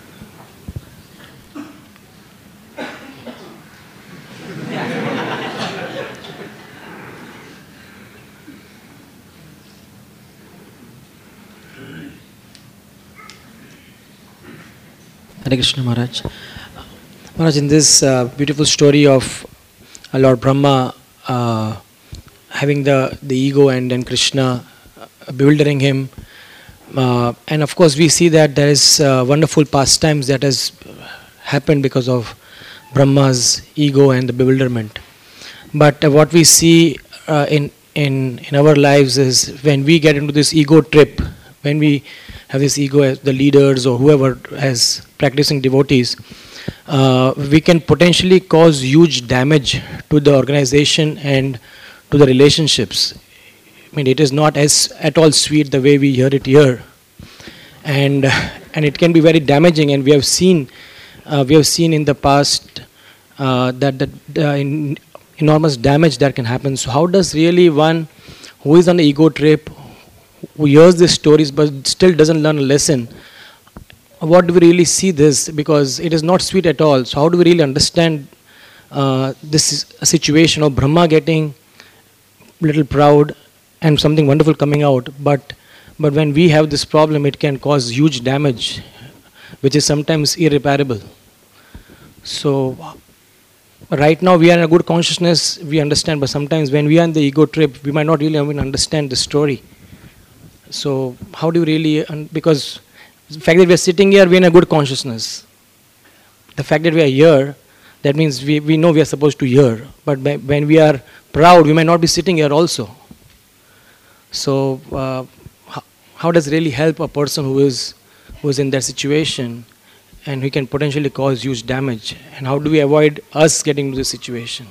Hare Krishna Maharaj. Maharaj, in this uh, beautiful story of uh, Lord Brahma uh, having the, the ego and then Krishna uh, bewildering him, uh, and of course we see that there is uh, wonderful pastimes that has happened because of Brahma's ego and the bewilderment. But uh, what we see uh, in, in, in our lives is when we get into this ego trip, when we have this ego as the leaders or whoever as practicing devotees, uh, we can potentially cause huge damage to the organization and to the relationships. I mean, it is not as at all sweet the way we hear it here, and and it can be very damaging. And we have seen, uh, we have seen in the past uh, that that uh, in, enormous damage that can happen. So, how does really one who is on the ego trip, who hears these stories but still doesn't learn a lesson, what do we really see this? Because it is not sweet at all. So how do we really understand uh, this is a situation of Brahma getting little proud and something wonderful coming out, but but when we have this problem, it can cause huge damage, which is sometimes irreparable. So right now we are in a good consciousness, we understand, but sometimes when we are in the ego trip, we might not really even understand the story. So how do you really, because the fact that we are sitting here, we are in a good consciousness. The fact that we are here, that means we, we know we are supposed to hear, but when we are proud, we might not be sitting here also. So uh, how, how does it really help a person who is who is in that situation and who can potentially cause huge damage, and how do we avoid us getting into this situation?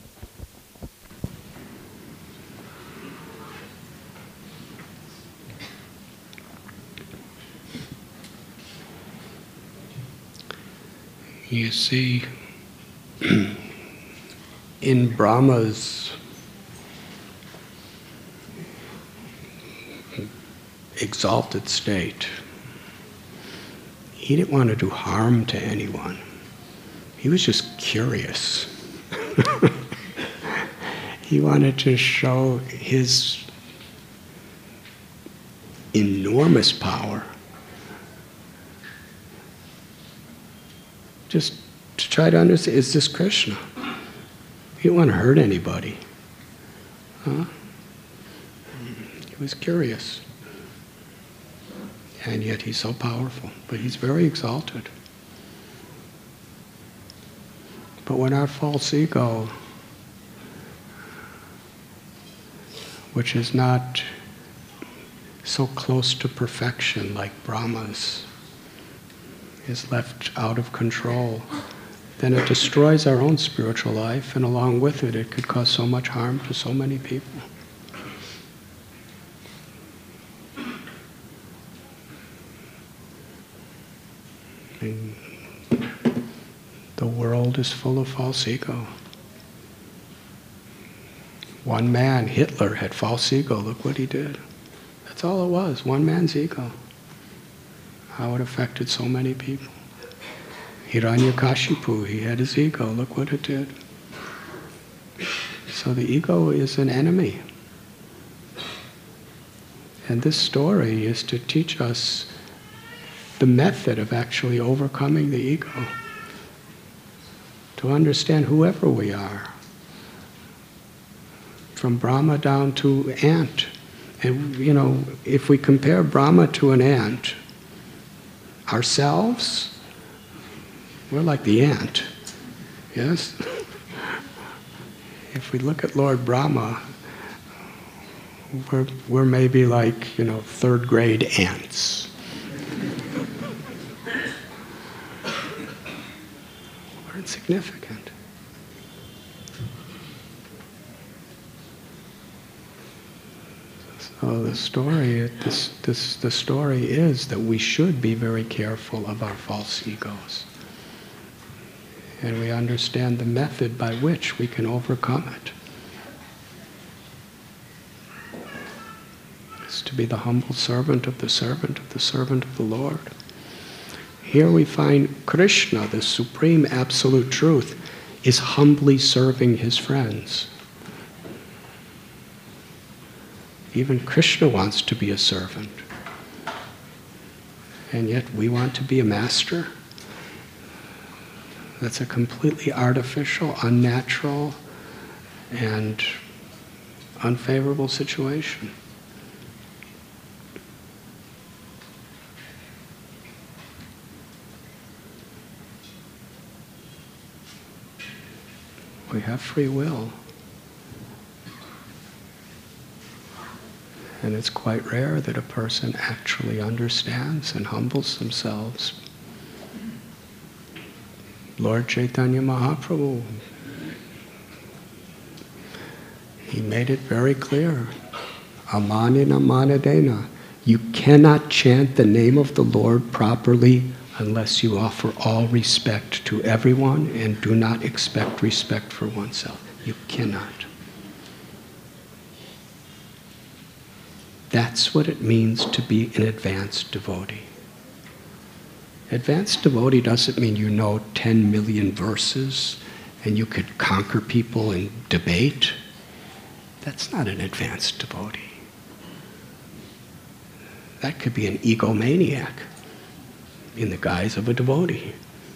You see, in Brahma's exalted state, he didn't want to do harm to anyone. He was just curious. He wanted to show his enormous power, just to try to understand, is this Krishna? He didn't want to hurt anybody. Huh? He was curious. And yet he's so powerful, but he's very exalted. But when our false ego, which is not so close to perfection like Brahma's, is left out of control, then it destroys our own spiritual life, and along with it, it could cause so much harm to so many people. And the world is full of false ego. One man, Hitler, had false ego. Look what he did. That's all it was, one man's ego. How it affected so many people. Hiranyakashipu, he had his ego. Look what it did. So the ego is an enemy. And this story is to teach us the method of actually overcoming the ego. To understand whoever we are. From Brahma down to ant. And you know, if we compare Brahma to an ant, ourselves, we're like the ant. Yes? If we look at Lord Brahma, we're, we're maybe like, you know, third grade ants. We're insignificant. So the story, this, this, the story is that we should be very careful of our false egos. And we understand the method by which we can overcome it. It's to be the humble servant of the servant of the servant of the Lord. Here we find Krishna, the supreme absolute truth, is humbly serving his friends. Even Krishna wants to be a servant. And yet we want to be a master? That's a completely artificial, unnatural, and unfavorable situation. We have free will. And it's quite rare that a person actually understands and humbles themselves. Lord Chaitanya Mahaprabhu, he made it very clear. Amanina manadena. You cannot chant the name of the Lord properly unless you offer all respect to everyone and do not expect respect for oneself. You cannot. That's what it means to be an advanced devotee. Advanced devotee doesn't mean you know ten million verses and you could conquer people in debate, that's not an advanced devotee. That could be an egomaniac in the guise of a devotee.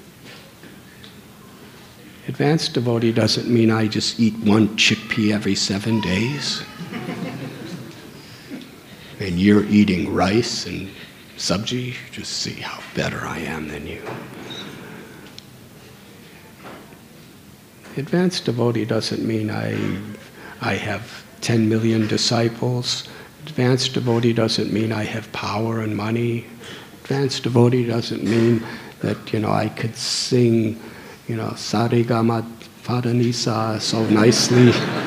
Advanced devotee doesn't mean I just eat one chickpea every seven days. And you're eating rice and sabji, just see how better I am than you. Advanced devotee doesn't mean I, I have ten million disciples. Advanced devotee doesn't mean I have power and money. Advanced devotee doesn't mean that, you know, I could sing, you know, Sarigama Padanisa so nicely.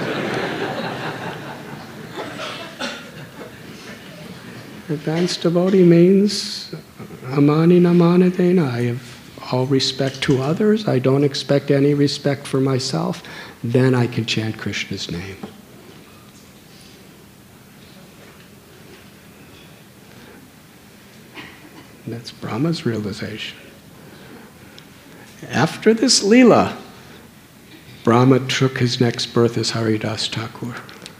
Advanced devotee means amani namanadena. I have all respect to others. I don't expect any respect for myself. Then I can chant Krishna's name. And that's Brahma's realization. After this Leela, Brahma took his next birth as Haridas Thakur.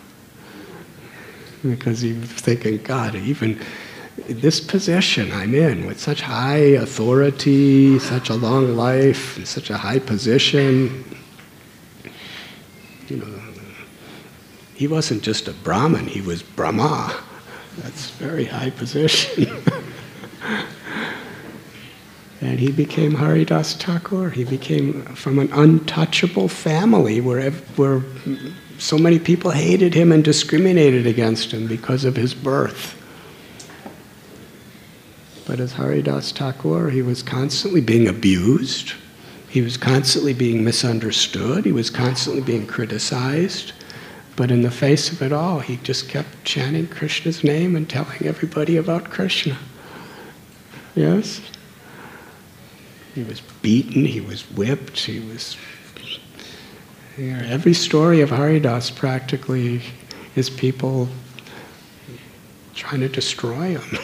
Because he was thinking, God, even this position I'm in, with such high authority, such a long life, and such a high position, you know, he wasn't just a Brahmin, he was Brahma. That's a very high position. And he became Haridas Thakur. He became from an untouchable family where, where so many people hated him and discriminated against him because of his birth. But as Haridas Thakur, he was constantly being abused. He was constantly being misunderstood. He was constantly being criticized. But in the face of it all, he just kept chanting Krishna's name and telling everybody about Krishna. Yes? He was beaten, he was whipped, he was... You know, every story of Haridas practically is people trying to destroy him.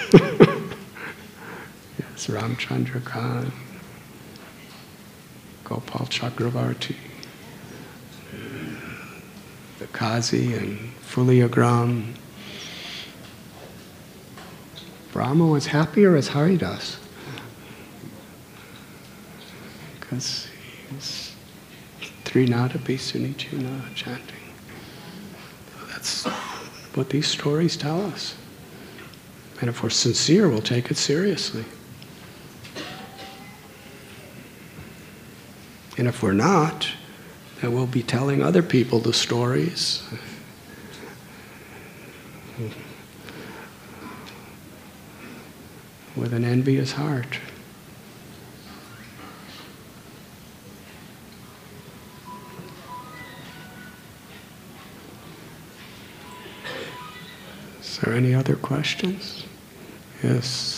Yes, Ramchandra Khan, Gopal Chakravarti, the Kazi and Fuliagram. Brahma was happier as Haridas because he was Trinadapi Sunichina chanting. So that's what these stories tell us. And if we're sincere, we'll take it seriously. And if we're not, then we'll be telling other people the stories. With an envious heart. Is there any other questions? Yes.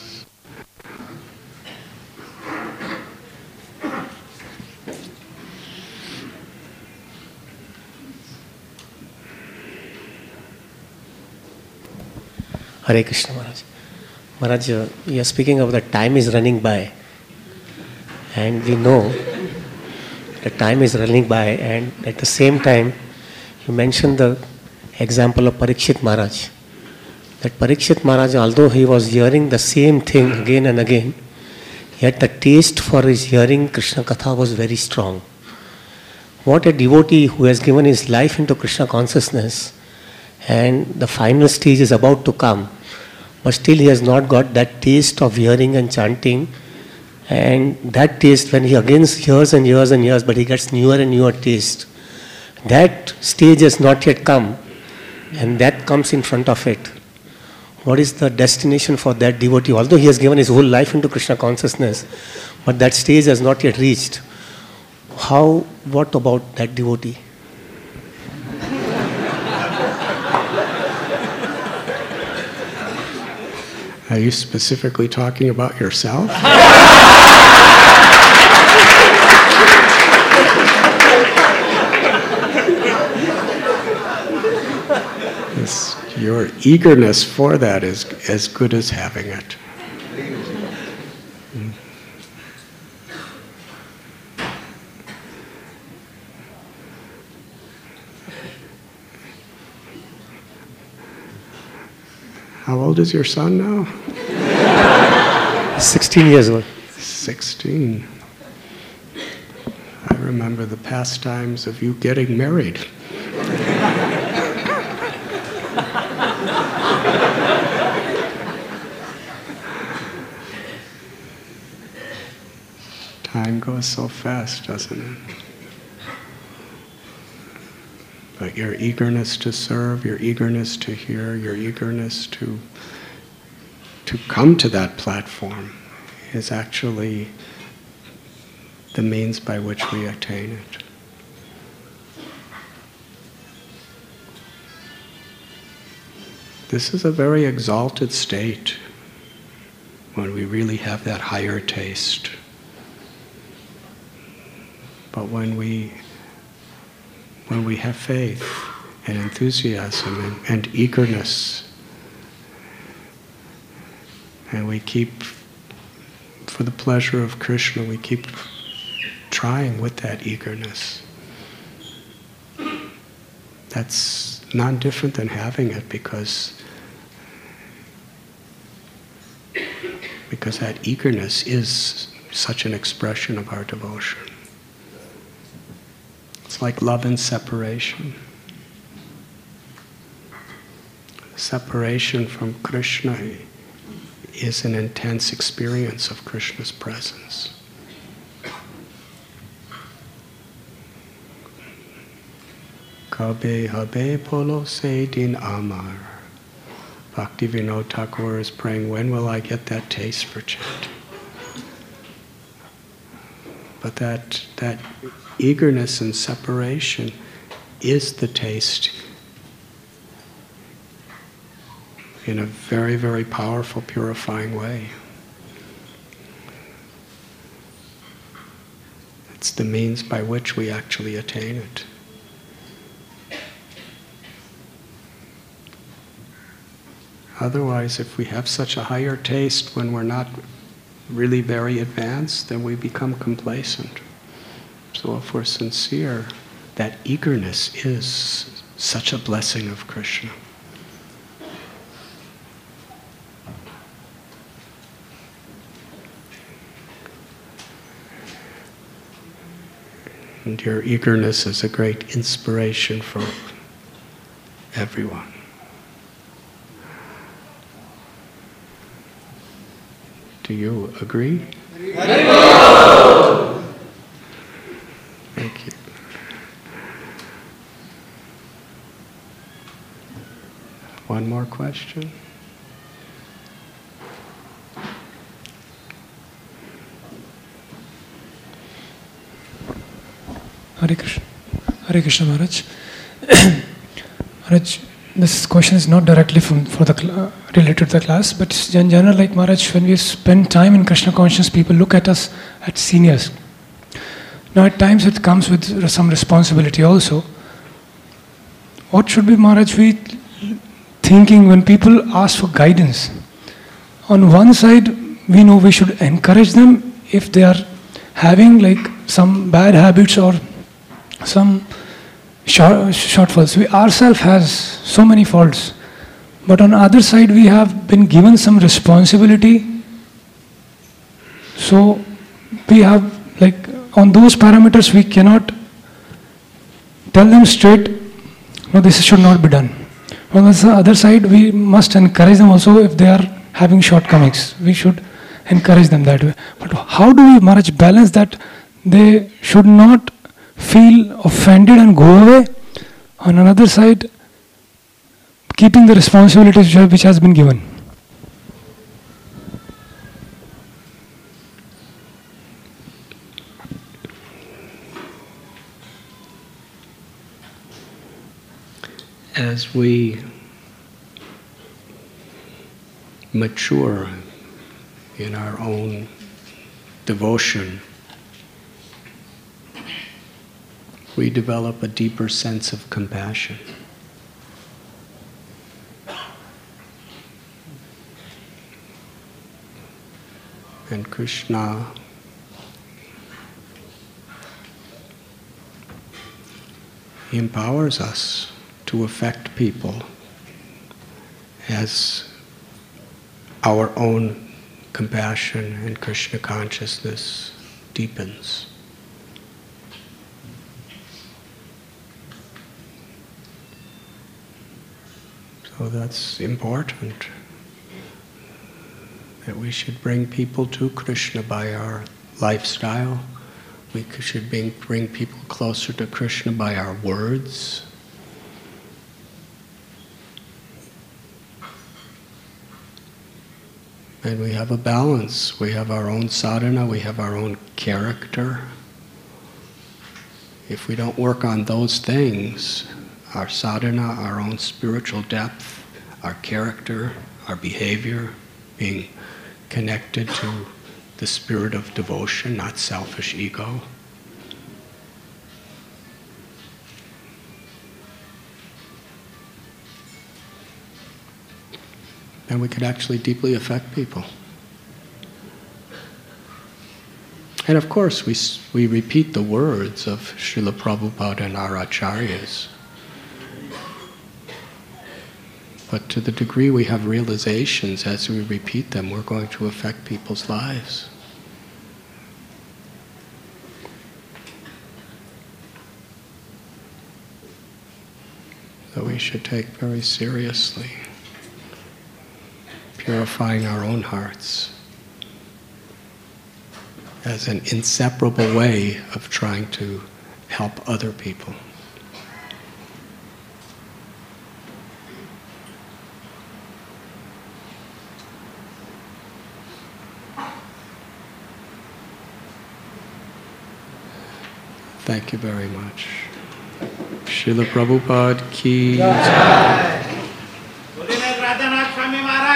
Hare Krishna Maharaj. Maharaj, uh, you are speaking of the time is running by, and we know the time is running by, and at the same time you mentioned the example of Parikshit Maharaj. That Parikshit Maharaj, although he was hearing the same thing again and again, yet the taste for his hearing Krishna Katha was very strong. What a devotee who has given his life into Krishna consciousness, and the final stage is about to come, but still he has not got that taste of hearing and chanting. And that taste, when he again hears and hears and hears, but he gets newer and newer taste, that stage has not yet come, and that comes in front of it. What is the destination for that devotee? Although he has given his whole life into Krishna consciousness, but that stage has not yet reached. How, what about that devotee? Are you specifically talking about yourself? Yes, your eagerness for that is as good as having it. How old is your son now? sixteen years old. sixteen. I remember the pastimes of you getting married. Time goes so fast, doesn't it? But your eagerness to serve, your eagerness to hear, your eagerness to, to come to that platform is actually the means by which we attain it. This is a very exalted state when we really have that higher taste. But when we when we have faith and enthusiasm and, and eagerness, and we keep, for the pleasure of Krishna, we keep trying with that eagerness, that's not different than having it, because because that eagerness is such an expression of our devotion. It's like love and separation. Separation from Krishna is an intense experience of Krishna's presence. Kabe habe polo se din amar. Bhaktivinoda Thakur is praying, when will I get that taste for chanting? But that, that eagerness and separation is the taste in a very, very powerful, purifying way. It's the means by which we actually attain it. Otherwise, if we have such a higher taste when we're not really very advanced, then we become complacent. So if we're sincere, that eagerness is such a blessing of Krishna. And your eagerness is a great inspiration for everyone. Do you agree? Thank you. One more question? Hare Krishna. Hare Krishna Maharaj. Maharaj, this question is not directly from for the cl- related to the class, but in general, like Maharaj, when we spend time in Krishna consciousness, people look at us as seniors. Now, at times it comes with some responsibility also. What should be, Maharaj, we thinking when people ask for guidance? On one side, we know we should encourage them if they are having like some bad habits or some short, shortfalls. We ourselves has so many faults. But on the other side, we have been given some responsibility. So we have like on those parameters, we cannot tell them straight, no, this should not be done. On the other side, we must encourage them also if they are having shortcomings. We should encourage them that way. But how do we, Maharaj, balance that they should not feel offended and go away? On another side, keeping the responsibilities which has been given. As we mature in our own devotion, we develop a deeper sense of compassion. And Krishna empowers us to affect people as our own compassion and Krishna consciousness deepens. So that's important, that we should bring people to Krishna by our lifestyle. We should bring, bring people closer to Krishna by our words. And we have a balance. We have our own sadhana, we have our own character. If we don't work on those things, our sadhana, our own spiritual depth, our character, our behavior, being connected to the spirit of devotion, not selfish ego. And we could actually deeply affect people. And of course, we, we repeat the words of Srila Prabhupada and our acharyas. But to the degree we have realizations as we repeat them, we're going to affect people's lives. So we should take very seriously purifying our own hearts as an inseparable way of trying to help other people. Thank you very much. Srila Prabhupada ki jai.